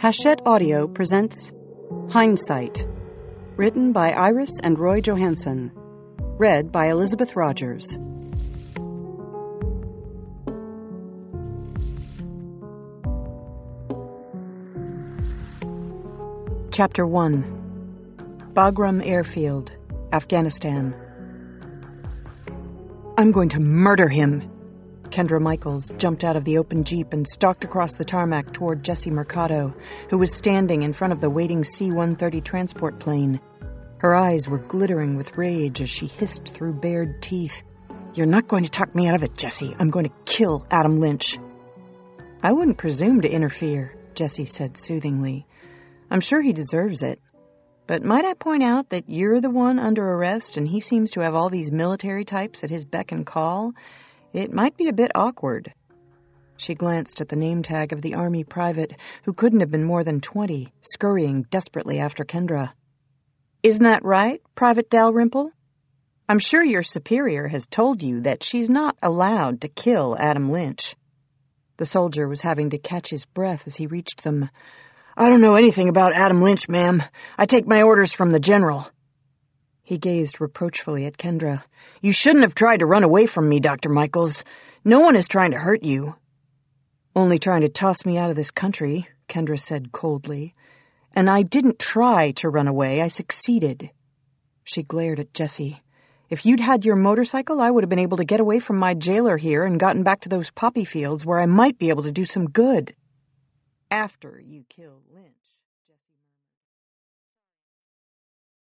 Hachette Audio presents Hindsight, written by Iris and Roy Johansson, read by Elizabeth Rogers. Chapter 1. Bagram Airfield, Afghanistan. "I'm going to murder him!" Kendra Michaels jumped out of the open Jeep and stalked across the tarmac toward Jesse Mercado, who was standing in front of the waiting C-130 transport plane. Her eyes were glittering with rage as she hissed through bared teeth. "You're not going to talk me out of it, Jesse. I'm going to kill Adam Lynch." "I wouldn't presume to interfere," Jesse said soothingly. "I'm sure he deserves it. But might I point out that you're the one under arrest and he seems to have all these military types at his beck and call? It might be a bit awkward." She glanced at the name tag of the Army private, who couldn't have been more than 20, scurrying desperately after Kendra. "Isn't that right, Private Dalrymple? I'm sure your superior has told you that she's not allowed to kill Adam Lynch." The soldier was having to catch his breath as he reached them. "I don't know anything about Adam Lynch, ma'am. I take my orders from the general." He gazed reproachfully at Kendra. "You shouldn't have tried to run away from me, Dr. Michaels. No one is trying to hurt you." "Only trying to toss me out of this country," Kendra said coldly. "And I didn't try to run away. I succeeded." She glared at Jesse. "If you'd had your motorcycle, I would have been able to get away from my jailer here and gotten back to those poppy fields where I might be able to do some good." "After you killed Lynch."